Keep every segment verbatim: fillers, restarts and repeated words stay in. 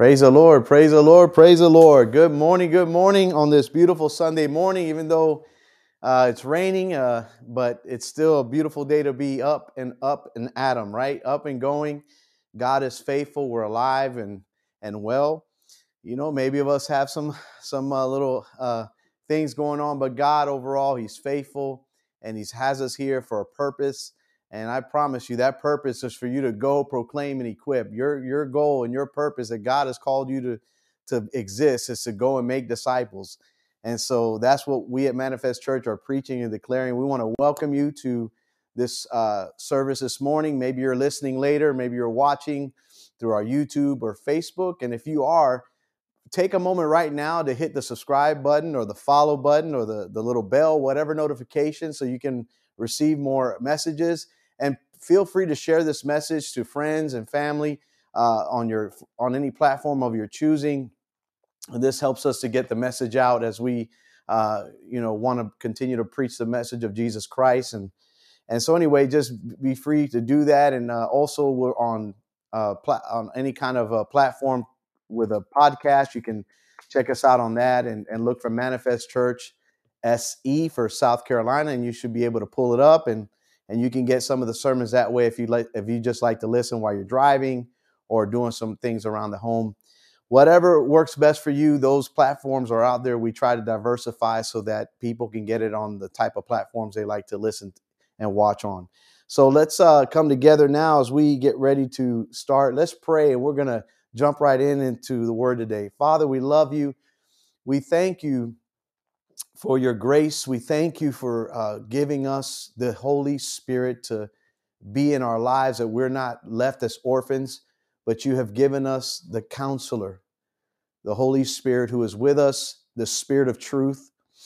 Praise the Lord, praise the Lord, praise the Lord. Good morning, good morning on this beautiful Sunday morning, even though uh, it's raining, uh, but it's still a beautiful day to be up and up and at 'em, right? Up and going. God is faithful. We're alive and and well. You know, maybe of us have some some uh, little uh, things going on, but God overall, He's faithful and He has us here for a purpose. And I promise you, that purpose is for you to go, proclaim, and equip. Your your goal and your purpose that God has called you to to exist is to go and make disciples. And so that's what we at Manifest Church are preaching and declaring. We want to welcome you to this uh, service this morning. Maybe you're listening later. Maybe you're watching through our YouTube or Facebook. And if you are, take a moment right now to hit the subscribe button or the follow button or the, the little bell, whatever notification, so you can receive more messages. And feel free to share this message to friends and family uh, on your on any platform of your choosing. This helps us to get the message out as we, uh, you know, want to continue to preach the message of Jesus Christ. And and so anyway, just be free to do that. And uh, also we're on uh, pla- on any kind of a platform with a podcast. You can check us out on that and, and look for Manifest Church S E for South Carolina, and you should be able to pull it up and and you can get some of the sermons that way if you like if you just like to listen while you're driving or doing some things around the home. Whatever works best for you, those platforms are out there. We try to diversify so that people can get it on the type of platforms they like to listen and watch on. So let's uh, come together now as we get ready to start. Let's pray, and we're going to jump right in into the word today. Father, we love you. We thank you for your grace. We thank you for uh, giving us the Holy Spirit to be in our lives, that we're not left as orphans, but you have given us the counselor, the Holy Spirit who is with us, the Spirit of truth,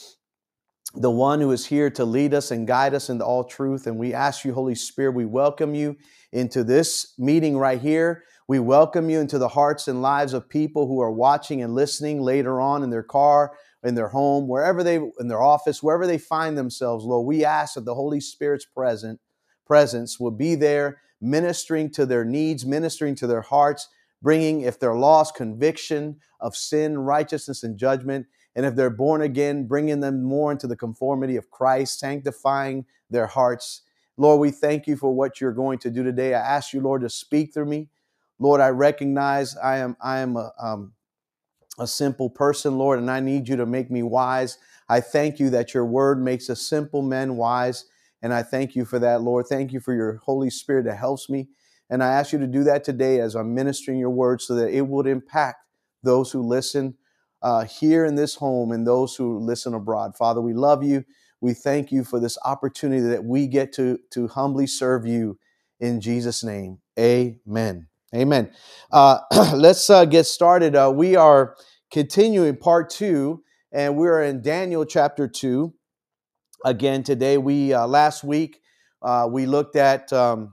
the one who is here to lead us and guide us into all truth. And we ask you, Holy Spirit, we welcome you into this meeting right here. We welcome you into the hearts and lives of people who are watching and listening later on in their car, in their home, wherever they, in their office, wherever they find themselves, Lord. We ask that the Holy Spirit's present presence will be there, ministering to their needs, ministering to their hearts, bringing, if they're lost, conviction of sin, righteousness, and judgment. And if they're born again, bringing them more into the conformity of Christ, sanctifying their hearts. Lord, we thank you for what you're going to do today. I ask you, Lord, to speak through me. Lord, I recognize I am I am a, um, a simple person, Lord, and I need you to make me wise. I thank you that your word makes a simple man wise, and I thank you for that, Lord. Thank you for your Holy Spirit that helps me. And I ask you to do that today as I'm ministering your word so that it would impact those who listen uh, here in this home and those who listen abroad. Father, we love you. We thank you for this opportunity that we get to, to humbly serve you in Jesus' name. Amen. Amen. Uh, let's uh, get started. Uh, we are continuing part two, and we're in Daniel chapter two. Again, today, we uh, last week, uh, we looked at um,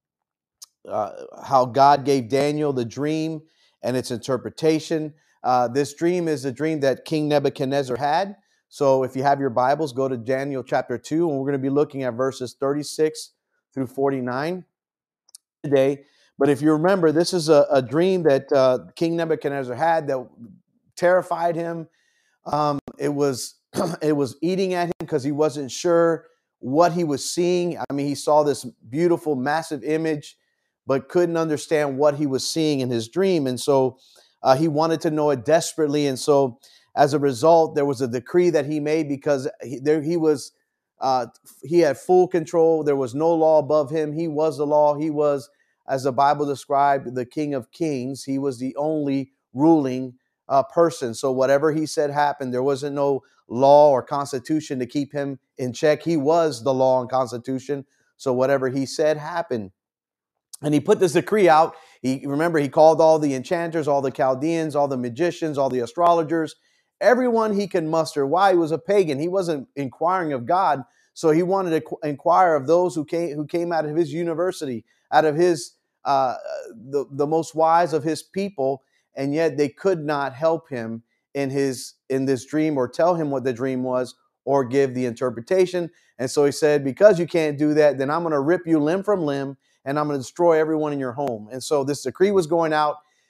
uh, how God gave Daniel the dream and its interpretation. Uh, this dream is a dream that King Nebuchadnezzar had. So if you have your Bibles, go to Daniel chapter two, and we're going to be looking at verses thirty-six through forty-nine today. But if you remember, this is a, a dream that uh, King Nebuchadnezzar had that terrified him. Um, it was it was eating at him because he wasn't sure what he was seeing. I mean, he saw this beautiful, massive image, but couldn't understand what he was seeing in his dream. And so uh, he wanted to know it desperately. And so as a result, there was a decree that he made because he, there he was, uh, he had full control. There was no law above him. He was the law. He was, as the Bible described, the King of Kings. He was the only ruling uh, person. So whatever he said happened. There wasn't no law or constitution to keep him in check. He was the law and constitution. So whatever he said happened. And he put this decree out. He remember he called all the enchanters, all the Chaldeans, all the magicians, all the astrologers, everyone he could muster. Why? He was a pagan. He wasn't inquiring of God. So he wanted to inquire of those who came who came out of his university, out of his uh, the, the most wise of his people, and yet they could not help him in his in this dream or tell him what the dream was or give the interpretation. And so he said, because you can't do that, then I'm going to rip you limb from limb, and I'm going to destroy everyone in your home. And so this decree was going out.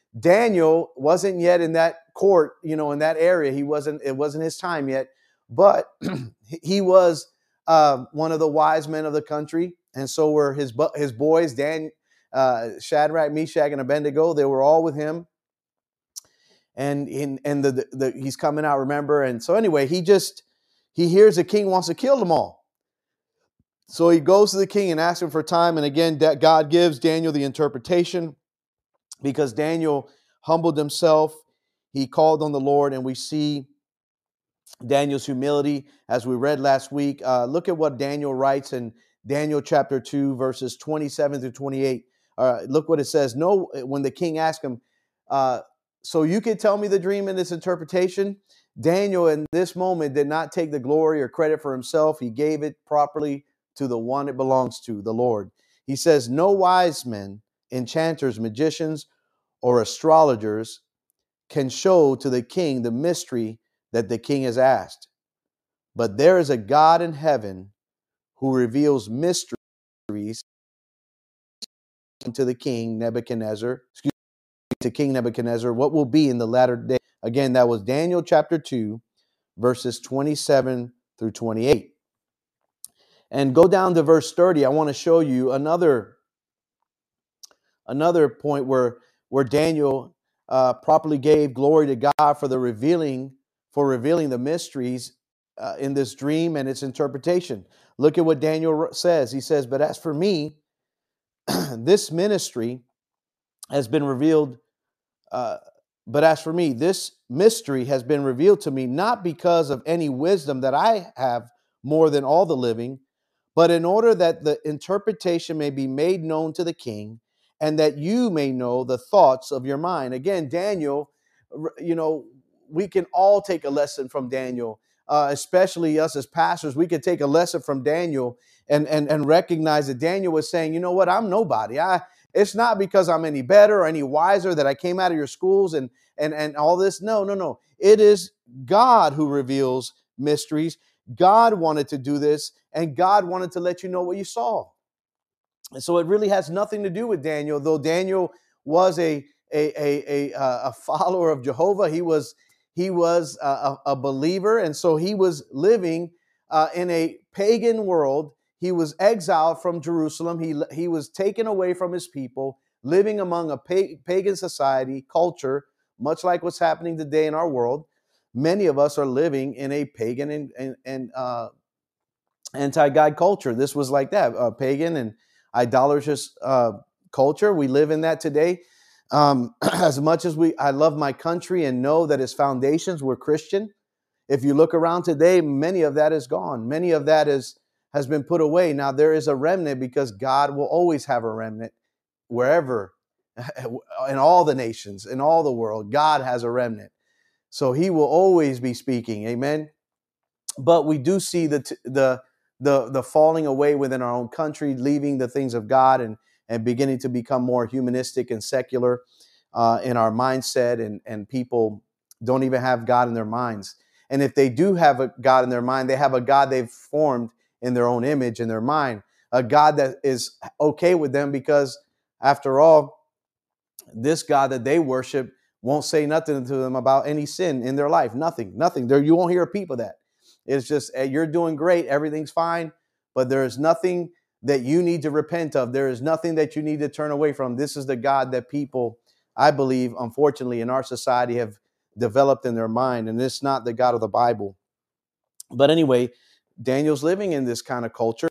Daniel wasn't yet in that court, you know, in that area. He wasn't, it wasn't his time yet, but he was uh, one of the wise men of the country. And so were his, his boys, Dan, uh, Shadrach, Meshach, and Abednego. They were all with him. And in and the, the, the he's coming out, remember? And so anyway, he just, he hears the king wants to kill them all. So he goes to the king and asks him for time. And again, God gives Daniel the interpretation because Daniel humbled himself. He called on the Lord, and we see Daniel's humility as we read last week. Uh, look at what Daniel writes in Daniel chapter two, verses twenty-seven through twenty-eight. Uh, look what it says. No, when the king asked him, uh, so you could tell me the dream and this interpretation? Daniel in this moment did not take the glory or credit for himself. He gave it properly to the one it belongs to, the Lord. He says, no wise men, enchanters, magicians, or astrologers can show to the king the mystery that the king has asked. But there is a God in heaven who reveals mysteries to the king Nebuchadnezzar, excuse me, to King Nebuchadnezzar, what will be in the latter day. Again, that was Daniel chapter two, verses twenty-seven through twenty-eight. And go down to verse thirty. I want to show you another, another point where, where Daniel uh, properly gave glory to God for the revealing, for revealing the mysteries uh, in this dream and its interpretation. Look at what Daniel says. He says, but as for me, this ministry has been revealed. Uh, but as for me, this mystery has been revealed to me, not because of any wisdom that I have more than all the living, but in order that the interpretation may be made known to the king, and that you may know the thoughts of your mind. Again, Daniel, you know, we can all take a lesson from Daniel, uh, especially us as pastors. We could take a lesson from Daniel and, and, and recognize that Daniel was saying, you know what, I'm nobody. I It's not because I'm any better or any wiser that I came out of your schools and, and, and all this. No, no, no. It is God who reveals mysteries. God wanted to do this, and God wanted to let you know what you saw. And so it really has nothing to do with Daniel, though Daniel was a a a, a, a follower of Jehovah. He was he was a, a believer, and so he was living uh, in a pagan world. He was exiled from Jerusalem. He he was taken away from his people, living among a pagan society, culture, much like what's happening today in our world. Many of us are living in a pagan and, and, and uh, anti-God culture. This was like that, uh, pagan and idolatrous uh, culture. We live in that today. Um, as much as we, I love my country and know that its foundations were Christian. If you look around today, many of that is gone. Many of that is has been put away. Now there is a remnant because God will always have a remnant wherever, in all the nations, in all the world. God has a remnant. So he will always be speaking. Amen. But we do see the the the the falling away within our own country, leaving the things of God and and beginning to become more humanistic and secular uh, in our mindset, and and people don't even have God in their minds. And if they do have a God in their mind, they have a God they've formed in their own image in their mind, a God that is okay with them because, after all, this God that they worship won't say nothing to them about any sin in their life. Nothing, nothing. There, you won't hear people that. It's just, hey, you're doing great. Everything's fine. But there is nothing that you need to repent of. There is nothing that you need to turn away from. This is the God that people, I believe, unfortunately, in our society have developed in their mind. And it's not the God of the Bible. But anyway, Daniel's living in this kind of culture.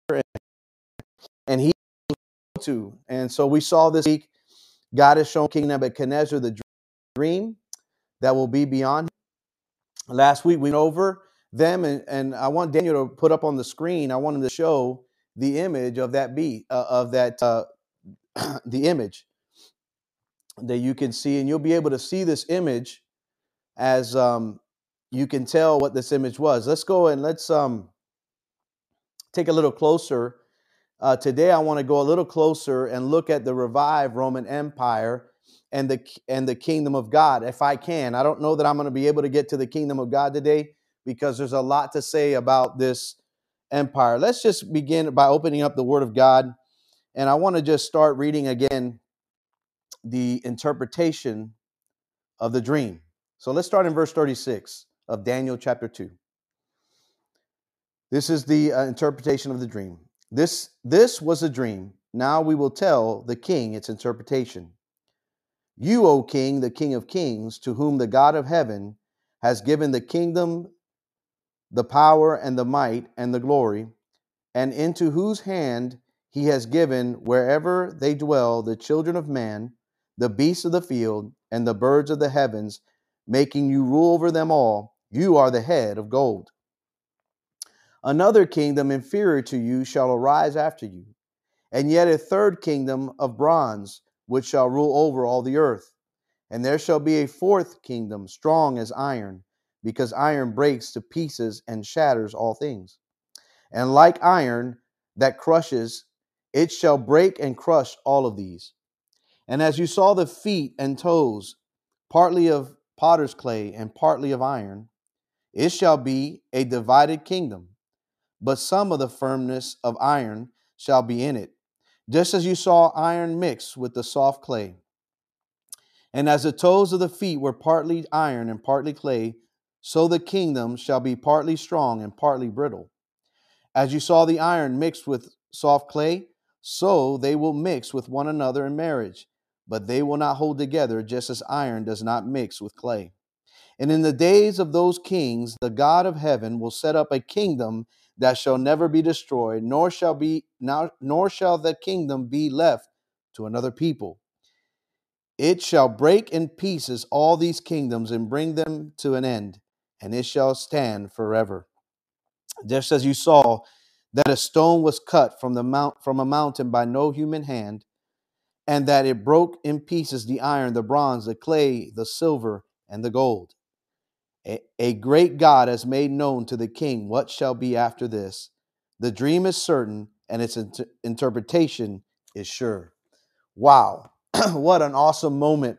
And he too. And so we saw this week, God has shown King Nebuchadnezzar the dream that will be beyond him. Last week we went over them, and, and I want Daniel to put up on the screen. I want him to show the image of that beast, uh, of that, uh, the image that you can see, and you'll be able to see this image as um, you can tell what this image was. Let's go and let's um, take a little closer. Uh, today I want to go a little closer and look at the revived Roman Empire and the and the kingdom of God, if I can. I don't know that I'm going to be able to get to the kingdom of God today because there's a lot to say about this empire. Let's just begin by opening up the Word of God. And I want to just start reading again the interpretation of the dream. So let's start in verse thirty-six of Daniel chapter two. This is the uh, interpretation of the dream. This, this was a dream. Now we will tell the king its interpretation. You, O king, the king of kings, to whom the God of heaven has given the kingdom, the power, and the might, and the glory, and into whose hand he has given wherever they dwell the children of man, the beasts of the field, and the birds of the heavens, making you rule over them all. You are the head of gold. Another kingdom inferior to you shall arise after you, and yet a third kingdom of bronze, which shall rule over all the earth. And there shall be a fourth kingdom, strong as iron, because iron breaks to pieces and shatters all things. And like iron that crushes, it shall break and crush all of these. And as you saw the feet and toes, partly of potter's clay and partly of iron, it shall be a divided kingdom. But some of the firmness of iron shall be in it, just as you saw iron mixed with the soft clay. And as the toes of the feet were partly iron and partly clay, so the kingdom shall be partly strong and partly brittle. As you saw the iron mixed with soft clay, so they will mix with one another in marriage, but they will not hold together, just as iron does not mix with clay. And in the days of those kings, the God of heaven will set up a kingdom that shall never be destroyed, nor shall be now, nor shall the kingdom be left to another people. It shall break in pieces all these kingdoms and bring them to an end, and it shall stand forever. Just as you saw that a stone was cut from the mount from a mountain by no human hand, and that it broke in pieces the iron, the bronze, the clay, the silver, and the gold. A, a great God has made known to the king what shall be after this. The dream is certain, and its inter- interpretation is sure. Wow, what an awesome moment.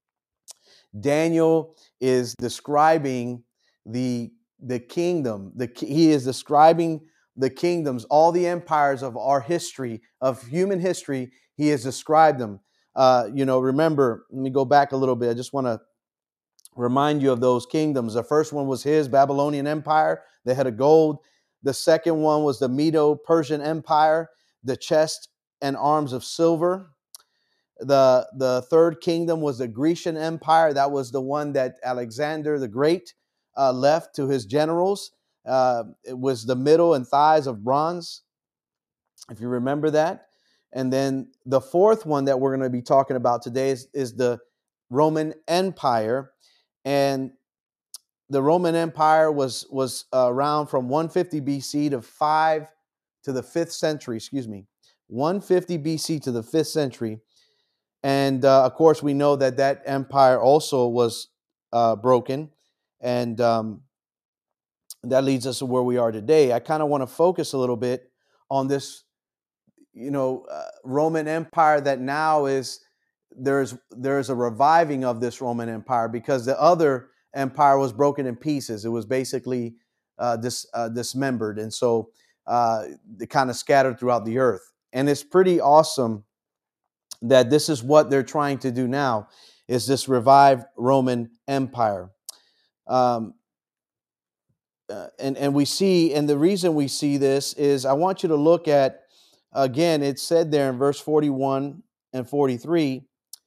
Daniel is describing the, the kingdom. The, he is describing the kingdoms, all the empires of our history, of human history. He has described them. Uh, you know, remember, let me go back a little bit. I just want to remind you of those kingdoms. The first one was his Babylonian Empire, the head of gold. The second one was the Medo-Persian Empire, the chest and arms of silver. The, the third kingdom was the Grecian Empire. That was the one that Alexander the Great uh, left to his generals. Uh, it was the middle and thighs of bronze, if you remember that. And then the fourth one that we're going to be talking about today is, is the Roman Empire. And the Roman Empire was, was uh, around from one fifty B C to five to the fifth century, excuse me, one fifty B C to the fifth century. And uh, of course, we know that that empire also was uh, broken. And um, that leads us to where we are today. I kind of want to focus a little bit on this, you know, uh, Roman Empire that now is, there's, there's a reviving of this Roman Empire, because the other empire was broken in pieces. It was basically uh, dis, uh, dismembered. And so uh, it kind of scattered throughout the earth. And it's pretty awesome that this is what they're trying to do now, is this revived Roman Empire. Um, uh, and, and we see, and the reason we see this is, I want you to look at, again, it said there in verse forty-one and forty-three,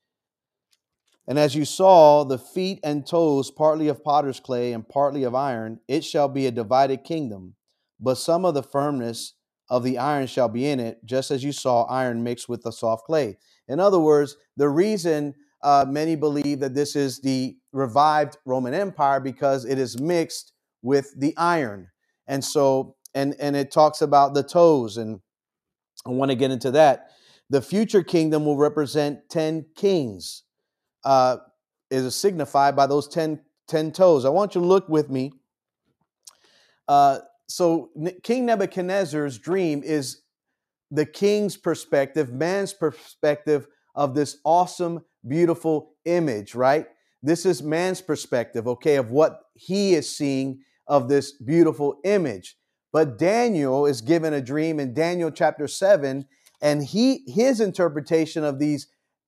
and as you saw the feet and toes, partly of potter's clay and partly of iron, it shall be a divided kingdom, but some of the firmness of the iron shall be in it, just as you saw iron mixed with the soft clay. In other words, the reason uh, many believe that this is the revived Roman Empire, because it is mixed with the iron. And so, and, and it talks about the toes, and I want to get into that. The future kingdom will represent ten kings, uh, is signified by those ten, ten toes. I want you to look with me. Uh, so King Nebuchadnezzar's dream is the king's perspective, man's perspective of this awesome, beautiful image, right? This is man's perspective, okay, of what he is seeing of this beautiful image. But Daniel is given a dream in Daniel chapter seven, and he his interpretation of these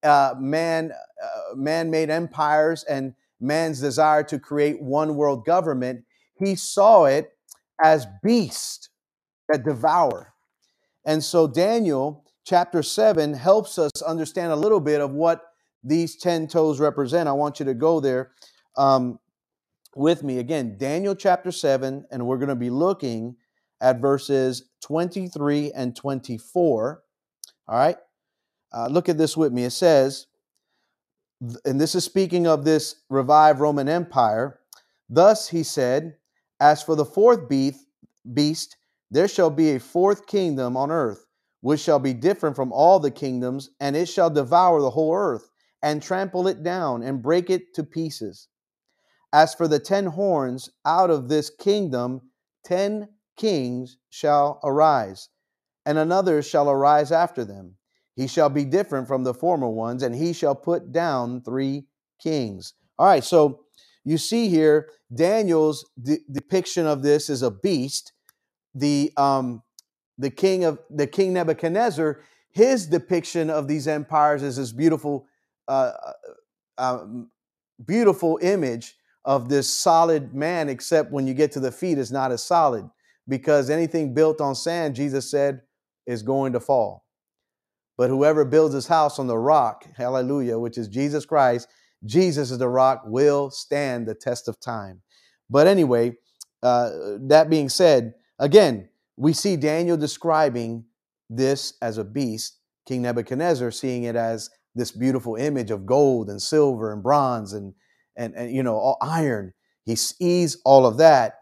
uh, man, uh, man-made empires and man's desire to create one world government, he saw it as beasts that devour. And so Daniel chapter seven helps us understand a little bit of what these ten toes represent. I want you to go there um, with me. Again, Daniel chapter seven, and we're going to be looking at verses twenty-three and twenty-four. All right. Uh, look at this with me. It says, and this is speaking of this revived Roman Empire. Thus he said, as for the fourth beast, beast, there shall be a fourth kingdom on earth, which shall be different from all the kingdoms, and it shall devour the whole earth, and trample it down, and break it to pieces. As for the ten horns, out of this kingdom ten kings shall arise, and another shall arise after them. He shall be different from the former ones, and he shall put down three kings. All right, so you see here, Daniel's de- depiction of this is a beast. The um, the king of the king Nebuchadnezzar, his depiction of these empires is this beautiful, uh, uh, beautiful image of this solid man. Except when you get to the feet, it's not as solid, because anything built on sand, Jesus said, is going to fall. But whoever builds his house on the rock, hallelujah, which is Jesus Christ, Jesus is the rock, will stand the test of time. But anyway, uh, that being said, again, we see Daniel describing this as a beast, King Nebuchadnezzar seeing it as this beautiful image of gold and silver and bronze and, and, and you know, all iron. He sees all of that.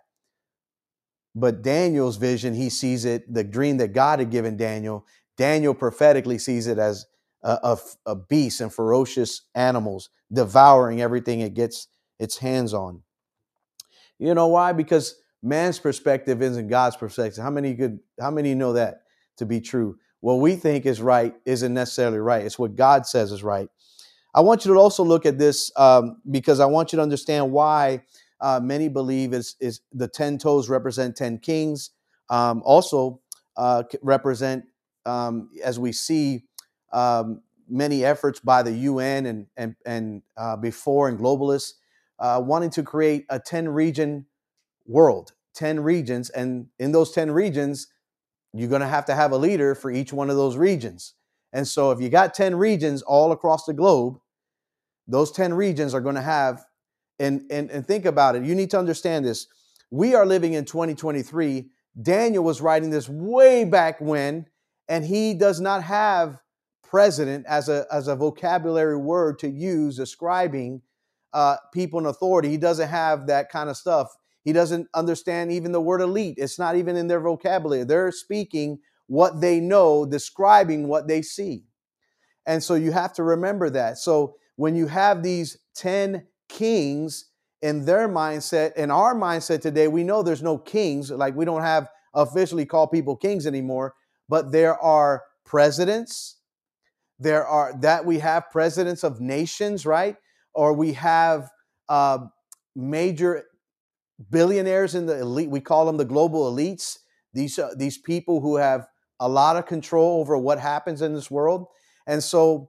But Daniel's vision, he sees it, the dream that God had given Daniel, Daniel prophetically sees it as a, a, a beast and ferocious animals devouring everything it gets its hands on. You know why? Because man's perspective isn't God's perspective. How many could, how many know that to be true? What we think is right isn't necessarily right. It's what God says is right. I want you to also look at this um, because I want you to understand why uh, many believe is, is the ten toes represent ten kings. Um, also uh, represent, um, as we see, um, many efforts by the U N and and and uh, before and globalists uh, wanting to create a ten region world, ten regions, and in those ten regions, you're going to have to have a leader for each one of those regions. And so, if you got ten regions all across the globe, those ten regions are going to have, and, and, and think about it. You need to understand this. We are living in twenty twenty-three. Daniel was writing this way back when, and he does not have president as a, as a vocabulary word to use describing uh, people in authority. He doesn't have that kind of stuff. He doesn't understand even the word elite. It's not even in their vocabulary. They're speaking what they know, describing what they see. And so you have to remember that. So when you have these ten kings in their mindset, in our mindset today, we know there's no kings. Like, we don't have officially call people kings anymore, but there are presidents. There are that we have presidents of nations, right? Or we have uh, major billionaires in the elite. We call them the global elites. These, uh, these people who have a lot of control over what happens in this world. And so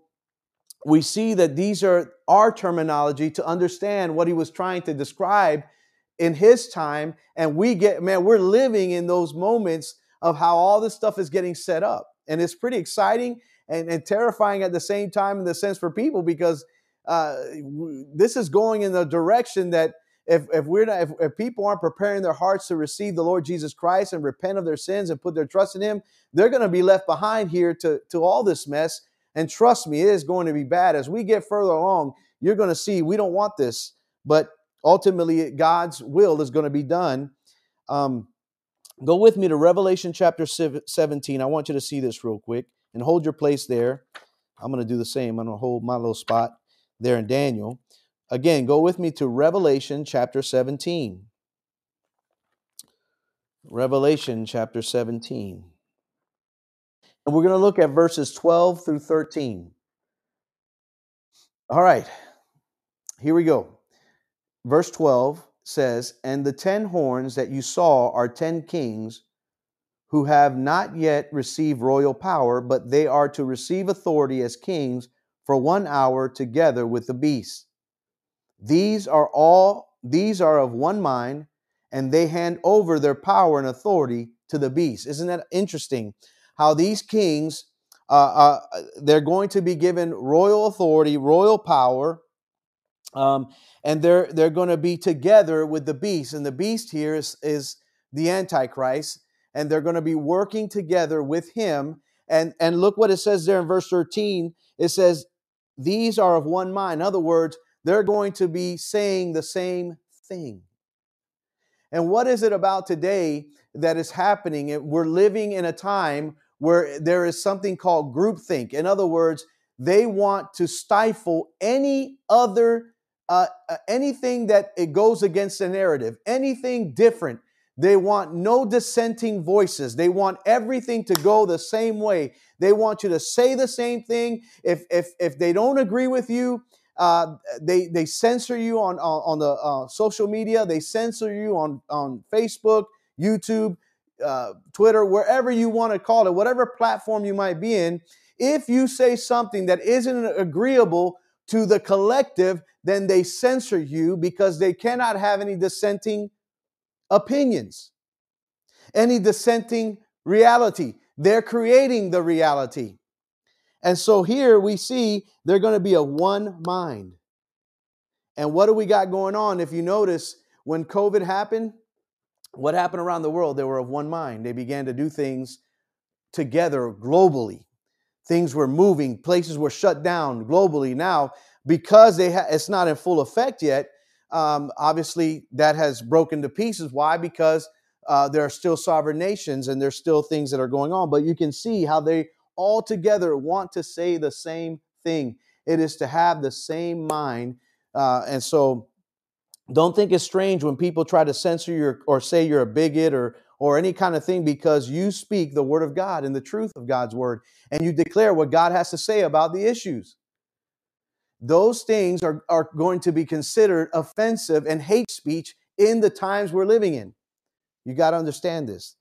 we see that these are our terminology to understand what he was trying to describe in his time. And we get, man, we're living in those moments of how all this stuff is getting set up. And it's pretty exciting and, and terrifying at the same time, in the sense for people, because uh, w- this is going in the direction that if, if we're not, if, if people aren't preparing their hearts to receive the Lord Jesus Christ and repent of their sins and put their trust in him, they're going to be left behind here to, to all this mess. And trust me, it is going to be bad. As we get further along, you're going to see we don't want this, but ultimately God's will is going to be done. Um, go with me to Revelation chapter seventeen. I want you to see this real quick and hold your place there. I'm going to do the same. I'm going to hold my little spot there in Daniel. Again, go with me to Revelation chapter seventeen. Revelation chapter seventeen. And we're going to look at verses twelve through thirteen. All right, here we go. Verse twelve says, and the ten horns that you saw are ten kings who have not yet received royal power, but they are to receive authority as kings for one hour together with the beast. These are all, these are of one mind, and they hand over their power and authority to the beast. Isn't that interesting? How these kings, uh, uh, they're going to be given royal authority, royal power, um, and they're they're going to be together with the beast. And the beast here is is the Antichrist, and they're going to be working together with him. And and look what it says there in verse thirteen. It says, "These are of one mind." In other words, they're going to be saying the same thing. And what is it about today that is happening? We're living in a time where there is something called groupthink. In other words, they want to stifle any other, uh, uh, anything that it goes against the narrative, anything different. They want no dissenting voices. They want everything to go the same way. They want you to say the same thing. If if if they don't agree with you, uh, they they censor you on on, on the uh, social media. They censor you on on Facebook, YouTube, uh, Twitter, wherever you want to call it, whatever platform you might be in. If you say something that isn't agreeable to the collective, then they censor you because they cannot have any dissenting opinions, any dissenting reality. They're creating the reality. And so here we see they're going to be of one mind. And what do we got going on? If you notice, when COVID happened, what happened around the world? They were of one mind. They began to do things together globally. Things were moving. Places were shut down globally. Now, because they ha- it's not in full effect yet, um, obviously that has broken to pieces. Why? Because uh, there are still sovereign nations and there's still things that are going on. But you can see how they all together want to say the same thing. It is to have the same mind. Uh, and so don't think it's strange when people try to censor you or say you're a bigot or or any kind of thing, because you speak the word of God and the truth of God's word, and you declare what God has to say about the issues. Those things are, are going to be considered offensive and hate speech in the times we're living in. You got to understand this.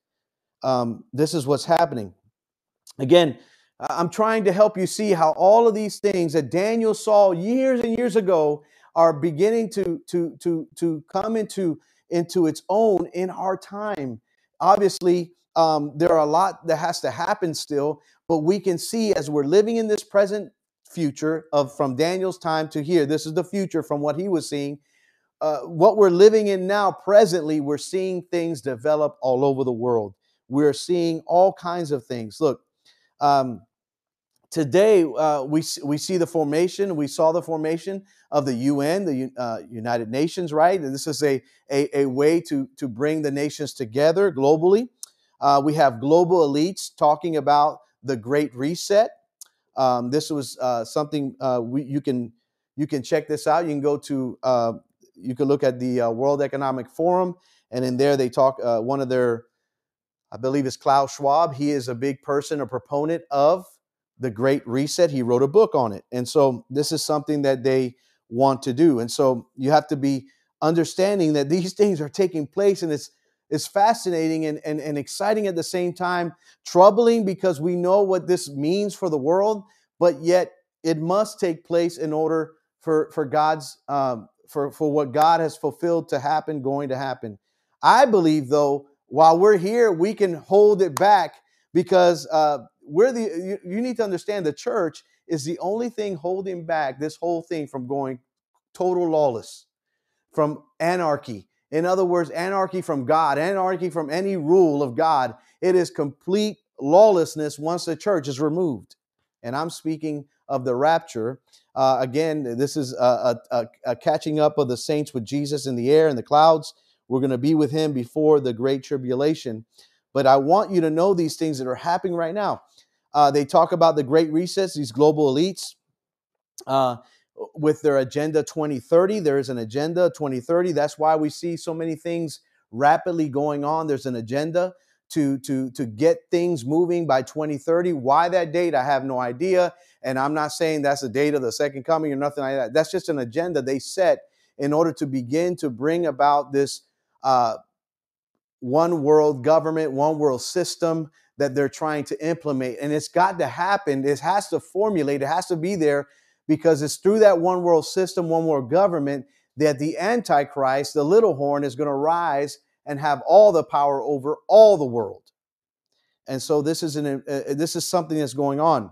Um, this is what's happening. Again, I'm trying to help you see how all of these things that Daniel saw years and years ago are beginning to, to, to, to come into, into its own in our time. Obviously, um, there are a lot that has to happen still, but we can see as we're living in this present future of from Daniel's time to here, this is the future from what he was seeing. Uh, what we're living in now, presently, we're seeing things develop all over the world. We're seeing all kinds of things. Look, um, today uh, we we see the formation. We saw the formation of the U N, the uh, United Nations, right? And this is a a, a way to to bring the nations together globally. Uh, we have global elites talking about the Great Reset. Um, this was uh, something uh, we you can you can check this out. You can go to uh, you can look at the uh, World Economic Forum, and in there they talk. Uh, one of their, I believe it's Klaus Schwab. He is a big person, a proponent of the Great Reset. He wrote a book on it. And so this is something that they want to do. And so you have to be understanding that these things are taking place, and it's it's fascinating and, and, and exciting at the same time, troubling because we know what this means for the world, but yet it must take place in order for, for God's um, for, for what God has fulfilled to happen, going to happen. I believe, though, while we're here, we can hold it back because uh, we're the. You, you need to understand the church is the only thing holding back this whole thing from going total lawless, from anarchy. In other words, anarchy from God, anarchy from any rule of God. It is complete lawlessness once the church is removed. And I'm speaking of the rapture. Uh, again, this is a, a, a catching up of the saints with Jesus in the air in the clouds. We're going to be with him before the great tribulation. But I want you to know these things that are happening right now. Uh, they talk about the great resets, these global elites. Uh, with their agenda twenty thirty. There is an agenda twenty thirty. That's why we see so many things rapidly going on. There's an agenda to, to, to get things moving by twenty thirty. Why that date? I have no idea. And I'm not saying that's the date of the second coming or nothing like that. That's just an agenda they set in order to begin to bring about this uh, one world government, one world system that they're trying to implement. And it's got to happen. It has to formulate. It has to be there. because it's through that one world system, one world government, that the Antichrist, the little horn, is going to rise and have all the power over all the world. And so this is an uh, this is something that's going on.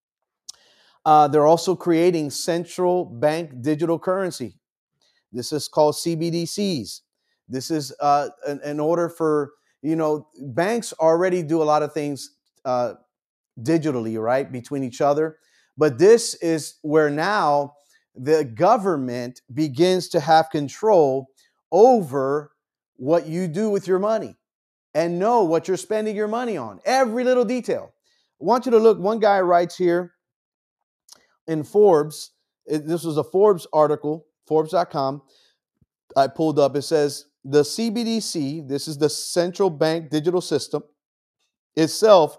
Uh, they're also creating central bank digital currency. This is called C B D Cs. This is uh, in, in order for, you know, banks already do a lot of things uh, digitally, right, between each other. But this is where now the government begins to have control over what you do with your money and know what you're spending your money on, every little detail. I want you to look. One guy writes here in Forbes, it, this was a Forbes article, Forbes dot com. I pulled up. It says the C B D C, this is the central bank digital system itself,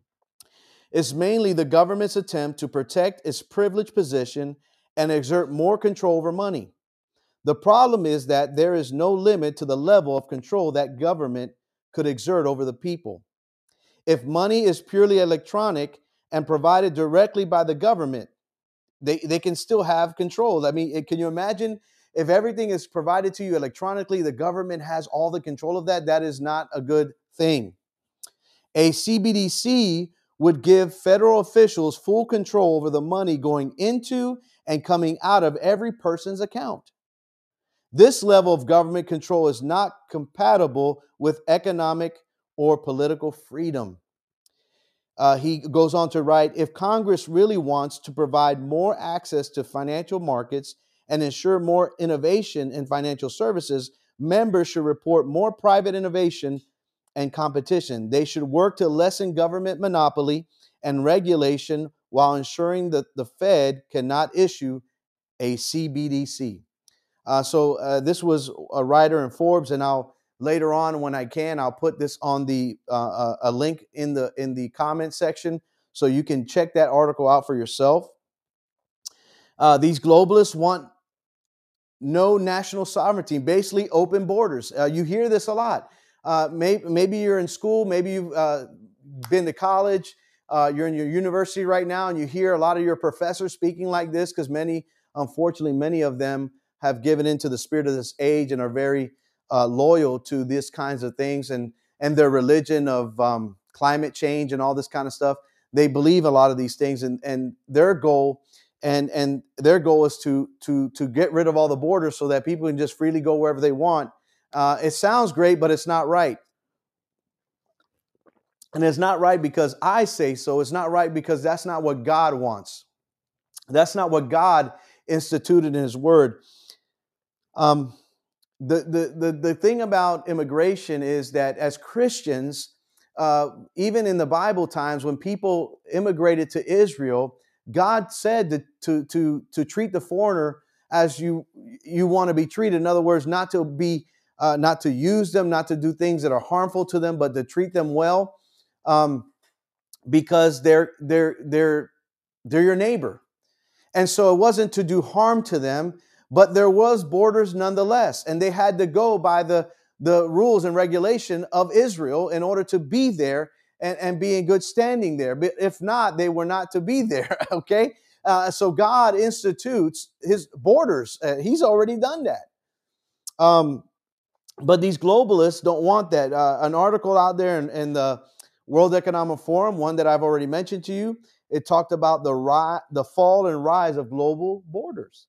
is mainly the government's attempt to protect its privileged position and exert more control over money. The problem is that there is no limit to the level of control that government could exert over the people. If money is purely electronic and provided directly by the government, they, they can still have control. I mean, can you imagine if everything is provided to you electronically, the government has all the control of that? That is not a good thing. A C B D C would give federal officials full control over the money going into and coming out of every person's account. This level of government control is not compatible with economic or political freedom. Uh, he goes on to write, if Congress really wants to provide more access to financial markets and ensure more innovation in financial services, members should report more private innovation and competition. They should work to lessen government monopoly and regulation while ensuring that the Fed cannot issue a C B D C. Uh, so uh, this was a writer in Forbes, and I'll later on, when I can, I'll put this on the uh, a link in the in the comment section so you can check that article out for yourself. Uh, these globalists want no national sovereignty, basically open borders. Uh, you hear this a lot. Uh, maybe, maybe you're in school, maybe you've uh, been to college, uh, you're in your university right now, and you hear a lot of your professors speaking like this because many, unfortunately, many of them have given into the spirit of this age and are very uh, loyal to these kinds of things and, and their religion of um, climate change and all this kind of stuff. They believe a lot of these things, and, and their goal and, and their goal is to, to, to get rid of all the borders so that people can just freely go wherever they want. Uh, it sounds great, but it's not right. And it's not right because I say so. It's not right because that's not what God wants. That's not what God instituted in His Word. Um, the, the, the, the thing about immigration is that as Christians, uh, even in the Bible times, when people immigrated to Israel, God said to, to, to, to treat the foreigner as you, you want to be treated. In other words, not to be, uh, not to use them, not to do things that are harmful to them, but to treat them well, um, because they're, they're, they're, they're your neighbor. And so it wasn't to do harm to them, but there was borders nonetheless. And they had to go by the, the rules and regulation of Israel in order to be there and, and be in good standing there. But if not, they were not to be there, okay? Uh, so God institutes His borders. Uh, he's already done that. Um, but these globalists don't want that. Uh, an article out there in, in the World Economic Forum, one that I've already mentioned to you, it talked about the, ri- the fall and rise of global borders.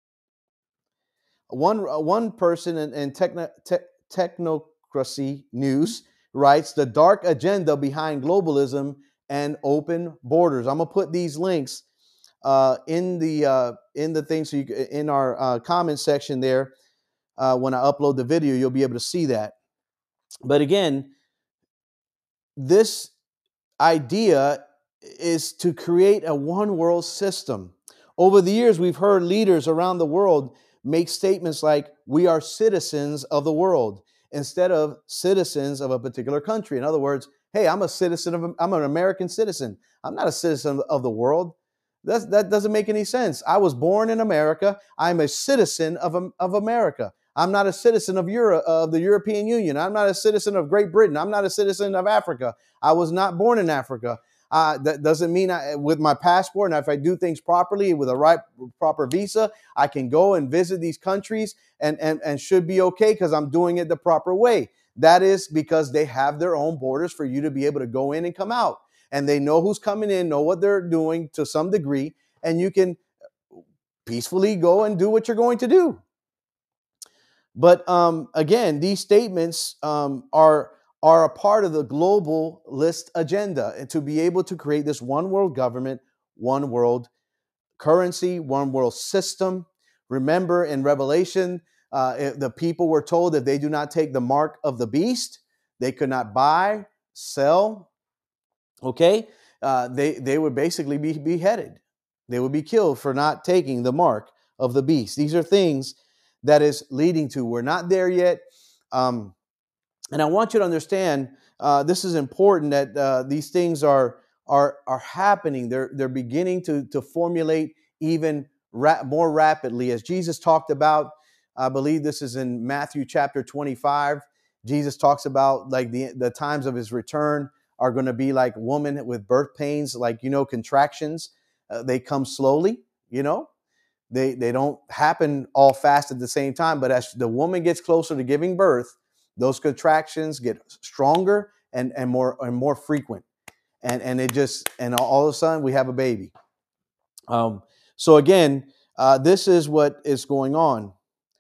One, one person in, in techno, te, Technocracy News writes, the dark agenda behind globalism and open borders. I'm going to put these links uh, in the uh, in the thing, so you, in our uh, comment section there. Uh, when I upload the video, you'll be able to see that. But again, this idea is to create a one world system. Over the years, we've heard leaders around the world make statements like, we are citizens of the world, instead of citizens of a particular country. In other words, hey, I'm a citizen of, I'm an American citizen. I'm not a citizen of the world. That's, that doesn't make any sense. I was born in America. I'm a citizen of, of America. I'm not a citizen of Europe, of the European Union. I'm not a citizen of Great Britain. I'm not a citizen of Africa. I was not born in Africa. Uh, that doesn't mean I, with my passport, and if I do things properly with a right proper visa, I can go and visit these countries and, and, and should be okay because I'm doing it the proper way. That is because they have their own borders for you to be able to go in and come out. And they know who's coming in, know what they're doing to some degree, and you can peacefully go and do what you're going to do. But um, again, these statements um, are, are a part of the globalist agenda, and to be able to create this one world government, one world currency, one world system. Remember in Revelation, uh, the people were told that they do not take the mark of the beast, they could not buy, sell. Okay, uh, they they would basically be beheaded. They would be killed for not taking the mark of the beast. These are things that is leading to. We're not there yet, um, and I want you to understand uh, this is important that uh, these things are are are happening. They're they're beginning to to formulate even ra- more rapidly, as Jesus talked about. I believe this is in Matthew chapter twenty-five. Jesus talks about like the the times of his return are going to be like woman with birth pains, like, you know, contractions. Uh, they come slowly, you know, they, they don't happen all fast at the same time. But as the woman gets closer to giving birth, those contractions get stronger and, and more and more frequent. And, and it just, and all of a sudden we have a baby. Um, so again, uh, this is what is going on.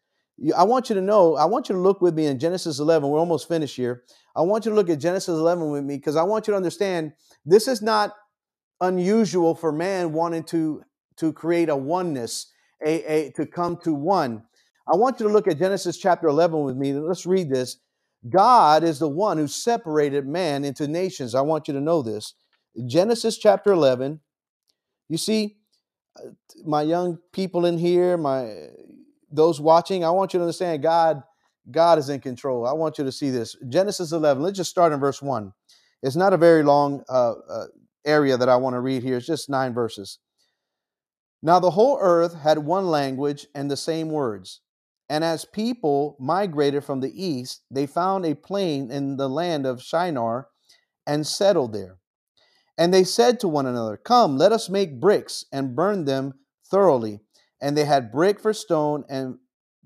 I want you to know, I want you to look with me in Genesis eleven. We're almost finished here. I want you to look at Genesis eleven with me because I want you to understand this is not unusual for man wanting to, to create a oneness, a, a, to come to one. I want you to look at Genesis chapter eleven with me. Let's read this. God is the one who separated man into nations. I want you to know this. Genesis chapter eleven. You see, my young people in here, my those watching, I want you to understand God, God is in control. I want you to see this. Genesis eleven, let's just start in verse one. It's not a very long uh, uh, area that I want to read here. It's just nine verses. Now the whole earth had one language and the same words. And as people migrated from the east, they found a plain in the land of Shinar and settled there. And they said to one another, come, let us make bricks and burn them thoroughly. And they had brick for stone and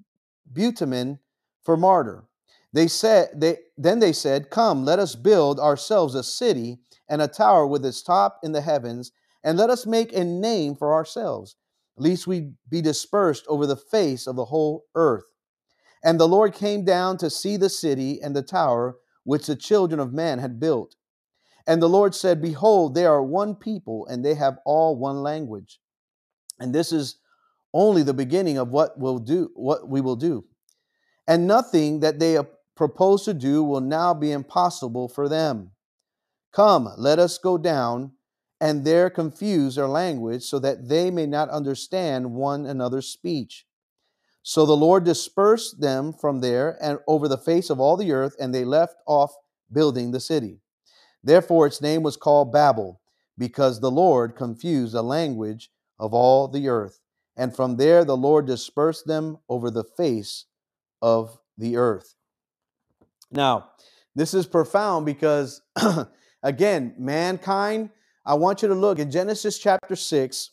bitumen for mortar. They said, they, then they said, come, let us build ourselves a city and a tower with its top in the heavens, and let us make a name for ourselves, lest we be dispersed over the face of the whole earth. And the Lord came down to see the city and the tower which the children of man had built. And the Lord said, behold, they are one people, and they have all one language. And this is only the beginning of what we'll do, what we will do. And nothing that they propose to do will now be impossible for them. Come, let us go down and there confuse their language, so that they may not understand one another's speech. So the Lord dispersed them from there and over the face of all the earth, and they left off building the city. Therefore its name was called Babel, because the Lord confused the language of all the earth. And from there the Lord dispersed them over the face of the earth. Now, this is profound because, again, mankind, I want you to look in Genesis chapter six,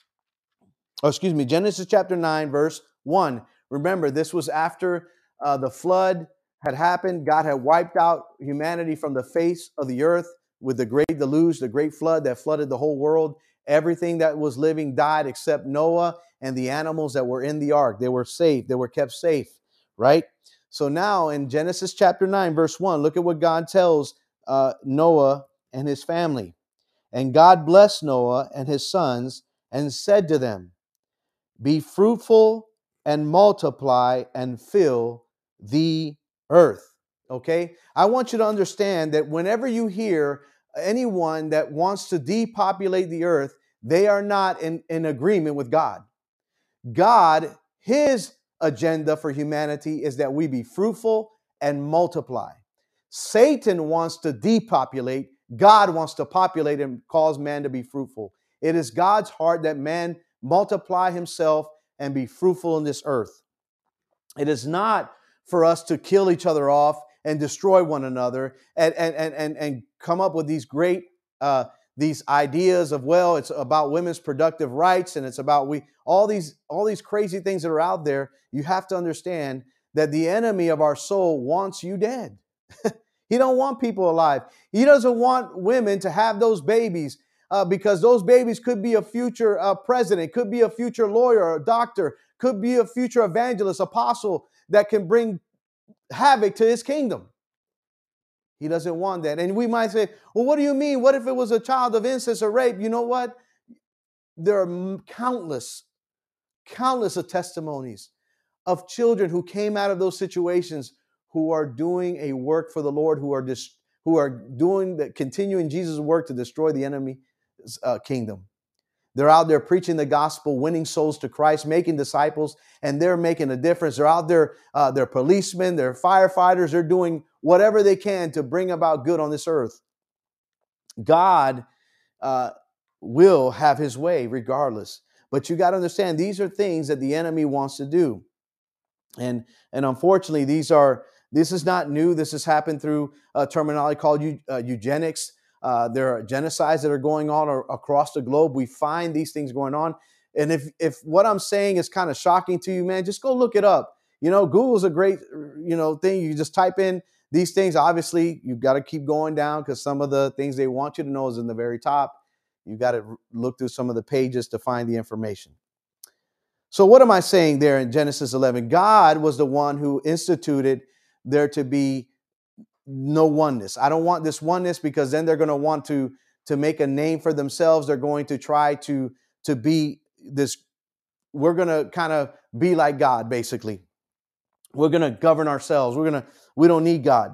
oh, excuse me, Genesis chapter nine, verse one. Remember, this was after uh, the flood had happened. God had wiped out humanity from the face of the earth with the great deluge, the great flood that flooded the whole world. Everything that was living died except Noah and the animals that were in the ark. They were safe. They were kept safe, right? So now in Genesis chapter nine, verse one, look at what God tells uh, Noah and his family. And God blessed Noah and his sons and said to them, be fruitful and multiply and fill the earth. Okay? I want you to understand that whenever you hear anyone that wants to depopulate the earth, they are not in, in agreement with God. God, his agenda for humanity is that we be fruitful and multiply. Satan wants to depopulate. God wants to populate and cause man to be fruitful. It is God's heart that man multiply himself and be fruitful in this earth. It is not for us to kill each other off and destroy one another and, and, and, and, and come up with these great, uh, these ideas of, well, it's about women's productive rights, and it's about we all these all these crazy things that are out there. You have to understand that the enemy of our soul wants you dead. He don't want people alive. He doesn't want women to have those babies uh, because those babies could be a future uh, president, could be a future lawyer or a doctor, could be a future evangelist, apostle that can bring havoc to his kingdom. He doesn't want that. And we might say, well, what do you mean? What if it was a child of incest or rape? You know what? There are countless, countless of testimonies of children who came out of those situations who are doing a work for the Lord, who are dis- who are doing the continuing Jesus' work to destroy the enemy's uh, kingdom. They're out there preaching the gospel, winning souls to Christ, making disciples, and they're making a difference. They're out there, uh, they're policemen, they're firefighters, they're doing whatever they can to bring about good on this earth. God uh, will have his way regardless. But you got to understand, these are things that the enemy wants to do. And, and unfortunately, these are this is not new. This has happened through a terminology called uh, eugenics. Uh, there are genocides that are going on or, across the globe. We find these things going on. And if if what I'm saying is kind of shocking to you, man, just go look it up. You know, Google's a great, you know, thing. You just type in these things. Obviously, you've got to keep going down because some of the things they want you to know is in the very top. You've got to look through some of the pages to find the information. So what am I saying there in Genesis eleven? God was the one who instituted there to be no oneness. I don't want this oneness because then they're going to want to, to make a name for themselves. They're going to try to, to be this, we're going to kind of be like God, basically. We're going to govern ourselves. We're going to, we don't need God.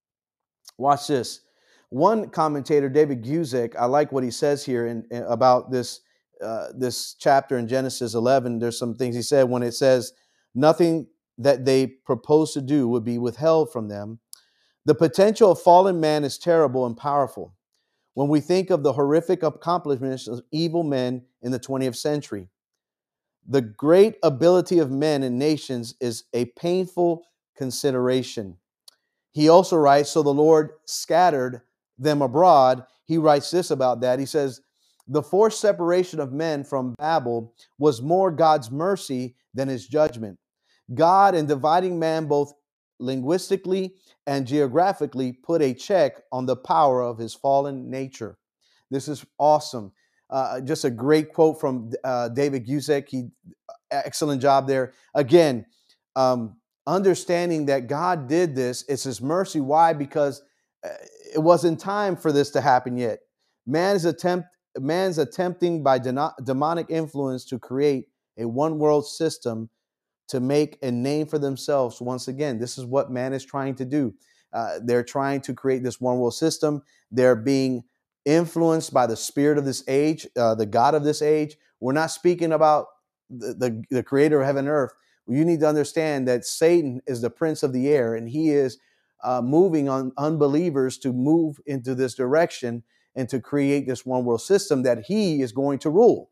Watch this. One commentator, David Guzik, I like what he says here in, in about this Uh, this chapter in Genesis eleven. There's some things he said when it says nothing that they propose to do would be withheld from them. The potential of fallen man is terrible and powerful when we think of the horrific accomplishments of evil men in the twentieth century. The great ability of men and nations is a painful consideration. He also writes, so the Lord scattered them abroad. He writes this about that. He says, the forced separation of men from Babel was more God's mercy than his judgment. God, in dividing man both linguistically and geographically, put a check on the power of his fallen nature. This is awesome. Uh, just a great quote from uh, David Guzik. He, excellent job there. Again, um, understanding that God did this, it's his mercy. Why? Because it wasn't time for this to happen yet. Man's attempt Man's attempting by demonic influence to create a one world system to make a name for themselves. Once again, this is what man is trying to do. Uh, they're trying to create this one world system. They're being influenced by the spirit of this age, uh, the God of this age. We're not speaking about the, the, the creator of heaven and earth. You need to understand that Satan is the prince of the air, and he is uh, moving on unbelievers to move into this direction and to create this one world system that he is going to rule.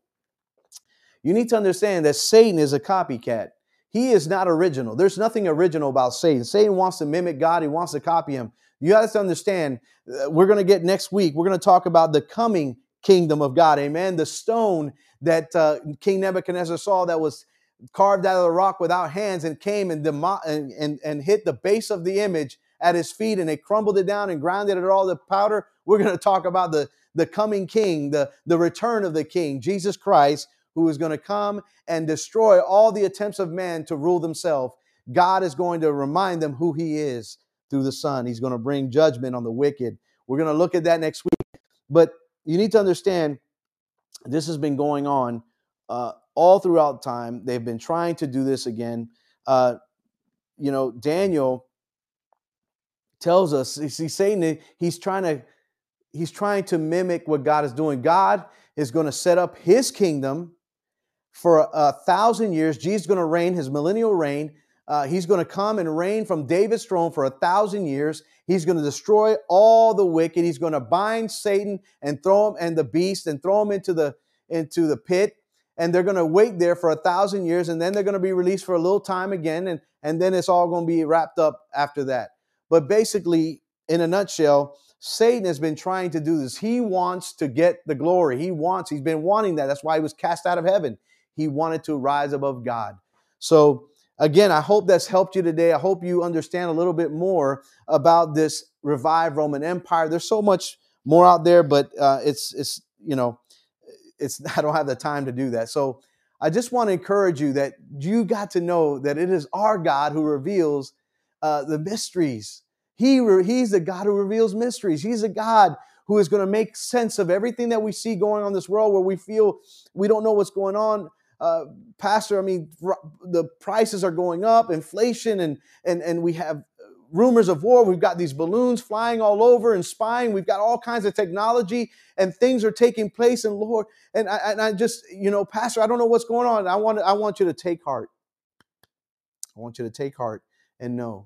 You need to understand that Satan is a copycat. He is not original. There's nothing original about Satan. Satan wants to mimic God. He wants to copy him. You have to understand, uh, we're going to get next week, we're going to talk about the coming kingdom of God. Amen. The stone that uh, King Nebuchadnezzar saw that was carved out of the rock without hands and came and, demo- and, and, and hit the base of the image at his feet, and they crumbled it down and ground it all to powder. We're going to talk about the, the coming king, the, the return of the king, Jesus Christ, who is going to come and destroy all the attempts of man to rule themselves. God is going to remind them who he is through the Son. He's going to bring judgment on the wicked. We're going to look at that next week. But you need to understand, this has been going on uh, all throughout time. They've been trying to do this again. Uh, you know, Daniel tells us, he's saying that he's trying to, he's trying to mimic what God is doing. God is going to set up his kingdom for a, a thousand years. Jesus is going to reign, his millennial reign. Uh, he's going to come and reign from David's throne for a thousand years. He's going to destroy all the wicked. He's going to bind Satan and throw him and the beast and throw him into the into the pit. And they're going to wait there for a thousand years, and then they're going to be released for a little time again, and, and then it's all going to be wrapped up after that. But basically, in a nutshell, Satan has been trying to do this. He wants to get the glory. He wants, he's been wanting that. That's why he was cast out of heaven. He wanted to rise above God. So again, I hope that's helped you today. I hope you understand a little bit more about this revived Roman Empire. There's so much more out there, but uh, it's, it's, you know, it's, I don't have the time to do that. So I just want to encourage you that you got to know that it is our God who reveals uh, the mysteries. He re- he's the God who reveals mysteries. He's a God who is going to make sense of everything that we see going on in this world where we feel we don't know what's going on. Uh, Pastor, I mean, r- the prices are going up, inflation, and, and, and we have rumors of war. We've got these balloons flying all over and spying. We've got all kinds of technology and things are taking place. And Lord, and I, and I just, you know, Pastor, I don't know what's going on. I want, I want you to take heart. I want you to take heart and know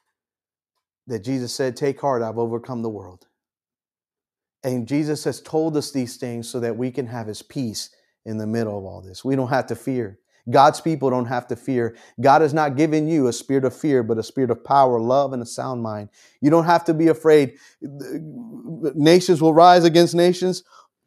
that Jesus said, take heart, I've overcome the world. And Jesus has told us these things so that we can have his peace in the middle of all this. We don't have to fear. God's people don't have to fear. God has not given you a spirit of fear, but a spirit of power, love, and a sound mind. You don't have to be afraid. Nations will rise against nations.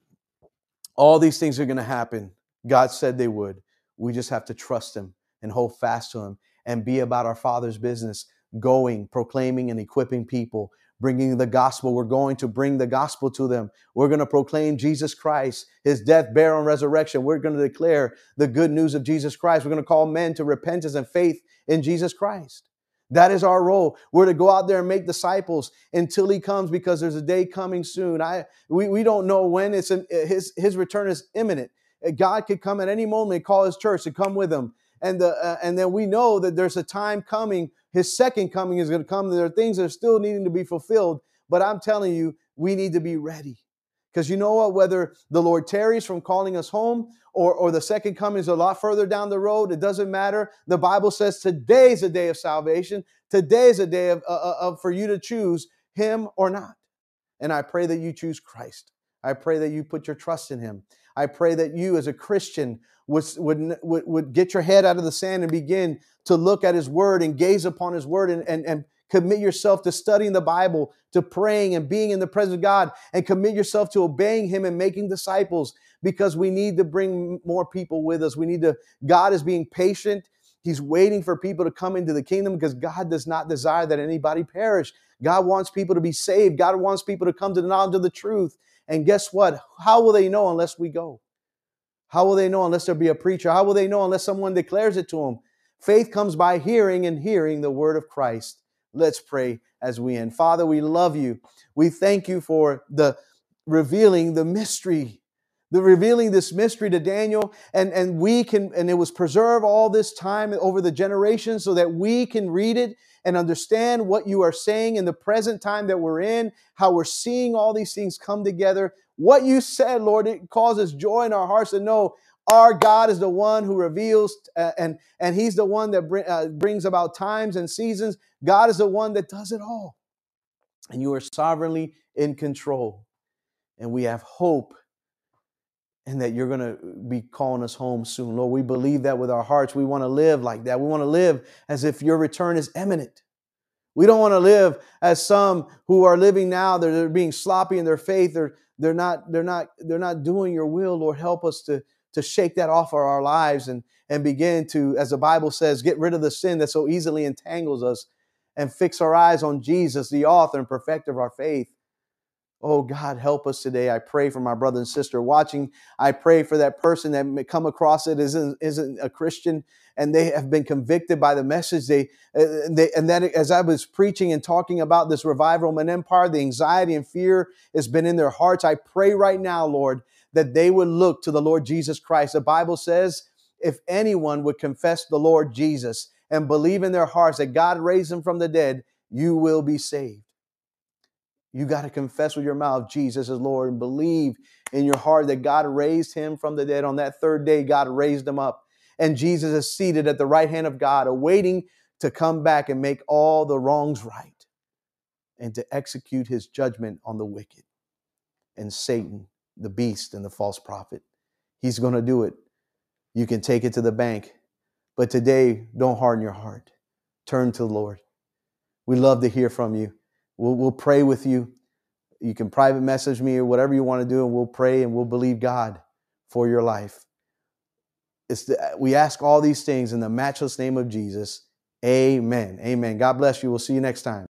All these things are going to happen. God said they would. We just have to trust him and hold fast to him and be about our Father's business, going, proclaiming, and equipping people, bringing the gospel. We're going to bring the gospel to them. We're going to proclaim Jesus Christ, his death, burial, and resurrection. We're going to declare the good news of Jesus Christ. We're going to call men to repentance and faith in Jesus Christ. That is our role. We're to go out there and make disciples until he comes, because there's a day coming soon. I we, we don't know when. It's an, his his return is imminent. God could come at any moment and call his church to come with him. And the uh, and then we know that there's a time coming. His second coming is going to come. There are things that are still needing to be fulfilled. But I'm telling you, we need to be ready. Because you know what? Whether the Lord tarries from calling us home or, or the second coming is a lot further down the road, it doesn't matter. The Bible says today is a day of salvation. Today is a day of, uh, of for you to choose him or not. And I pray that you choose Christ. I pray that you put your trust in him. I pray that you as a Christian would, would, would, would get your head out of the sand and begin to look at his word and gaze upon his word and, and, and commit yourself to studying the Bible, to praying and being in the presence of God, and commit yourself to obeying him and making disciples, because we need to bring more people with us. We need to, God is being patient. He's waiting for people to come into the kingdom, because God does not desire that anybody perish. God wants people to be saved. God wants people to come to the knowledge of the truth. And guess what? How will they know unless we go? How will they know unless there be a preacher? How will they know unless someone declares it to them? Faith comes by hearing, and hearing the word of Christ. Let's pray as we end. Father, we love you. We thank you for the revealing the mystery, the revealing this mystery to Daniel. And, and we can, and it was preserved all this time over the generations so that we can read it and understand what you are saying in the present time that we're in, how we're seeing all these things come together. What you said, Lord, it causes joy in our hearts to know our God is the one who reveals, uh, and, and he's the one that bring, uh, brings about times and seasons. God is the one that does it all. And you are sovereignly in control. And we have hope, and that you're going to be calling us home soon. Lord, we believe that with our hearts. We want to live like that. We want to live as if your return is imminent. We don't want to live as some who are living now. They're, they're being sloppy in their faith. They're, they're not, they're not, they're not doing your will. Lord, help us to, to shake that off of our lives and, and begin to, as the Bible says, get rid of the sin that so easily entangles us and fix our eyes on Jesus, the author and perfecter of our faith. Oh, God, help us today. I pray for my brother and sister watching. I pray for that person that may come across it isn't, isn't a Christian, and they have been convicted by the message. They, uh, they, and then as I was preaching and talking about this revived Roman Empire, the anxiety and fear has been in their hearts. I pray right now, Lord, that they would look to the Lord Jesus Christ. The Bible says, if anyone would confess the Lord Jesus and believe in their hearts that God raised him from the dead, you will be saved. You got to confess with your mouth Jesus is Lord and believe in your heart that God raised him from the dead. On that third day, God raised him up. And Jesus is seated at the right hand of God, awaiting to come back and make all the wrongs right and to execute his judgment on the wicked and Satan, the beast, and the false prophet. He's going to do it. You can take it to the bank. But today, don't harden your heart. Turn to the Lord. We love to hear from you. We'll, we'll pray with you. You can private message me or whatever you want to do, and we'll pray and we'll believe God for your life. It's the, we ask all these things in the matchless name of Jesus. Amen. Amen. God bless you. We'll see you next time.